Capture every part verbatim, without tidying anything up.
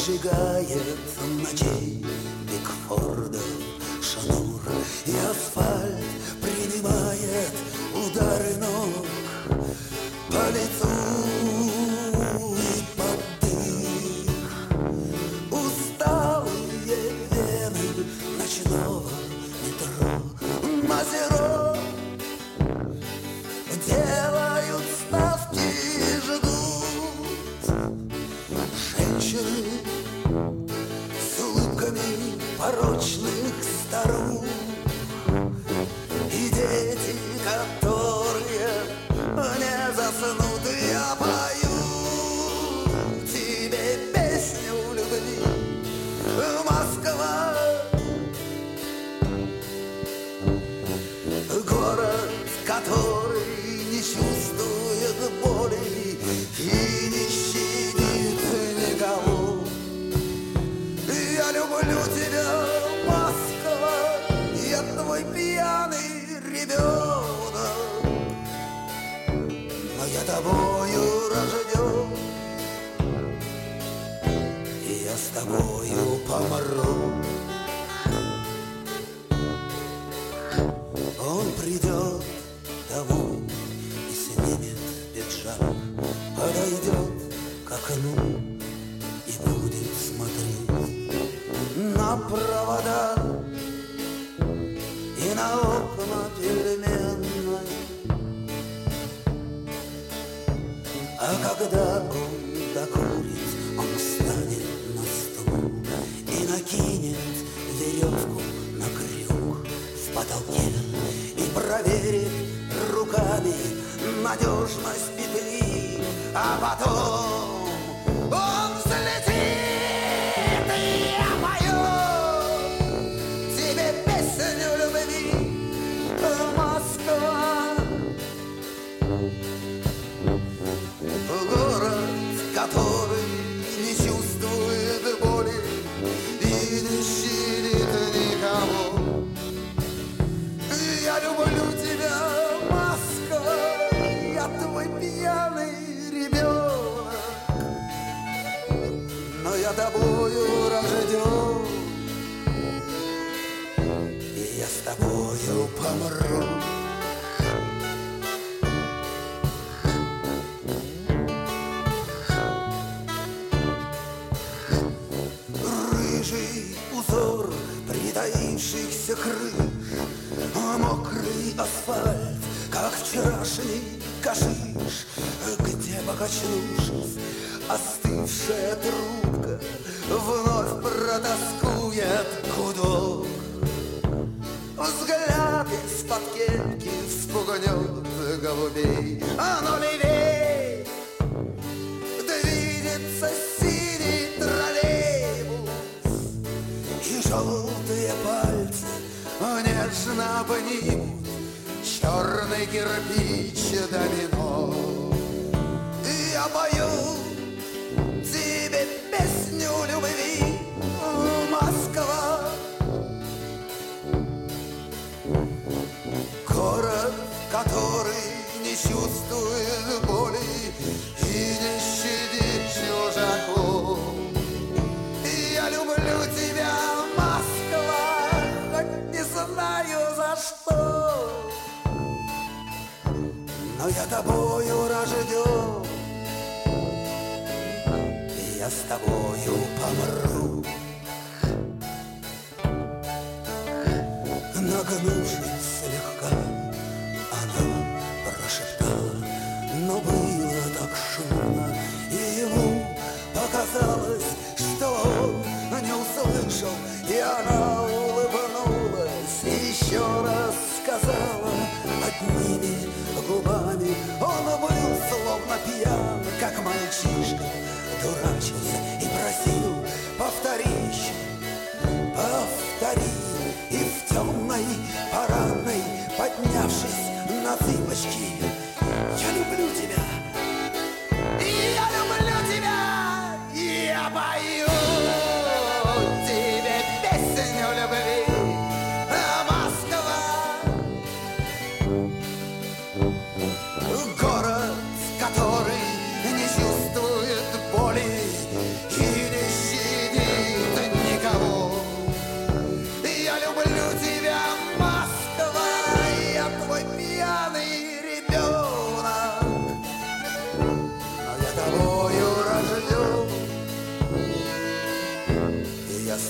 Зажигает ночей Бигфорда шнур, и асфальт принимает удары ног по лицу и под дых. Усталые вены ночного метро на зеро делают ставки и ждут. Женщины с улыбками порочных старух и дети, которые не заснут. Я пою тебе песню любви, Москва. Город, который не чувствует боли и не щадит никого. Я люблю тебя, Москва, я твой пьяный ребенок, но я тобою рожден, и я с тобою помру. Он придет домой и снимет пиджак, подойдет к окну и будет смотреть на провода и на окна переменной. А когда он докурит, он встанет на стул и накинет веревку на крюк в потолке и проверит руками надежность петли, а потом он взлетит, и я пою тебе песню любви, Москва. Город, который не чувствует боли и не щадит никого. Я люблю тебя, Москва, я твой пьяный ребенок, но я тобою рожден, и я с тобою помру. Рыжий узор притаившихся крыш, мокрый асфальт, как вчерашний гашиш, где, покачнувшись, остывшая трубка вновь протоскует гудок. Взгляд из-под кепки вспугнет голубей, а но левей движется синий троллейбус, и желтые пальцы нежно обнимут черный кирпич домино. И я пою тебе песню любви, Москва. Город, который не чувствует боли и не щадит чужаков. И я люблю тебя, Москва, хоть не знаю за что, но я тобою рожден, и я с тобою помру. Нагнувшись слегка, она прошептала, но было так шумно, и ему показалось, что он не услышал, и она улыбнулась и еще раз сказала одними губами. Он был словно пьян, как мальчишка, дурачился и просил: повтори еще, повтори. И в темной парадной, поднявшись на цыпочки, я люблю тебя, я люблю тебя, я пою тебе песню любви, Москва. Город, который не чувствует боли и не щадит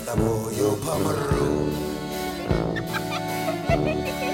тобою помру.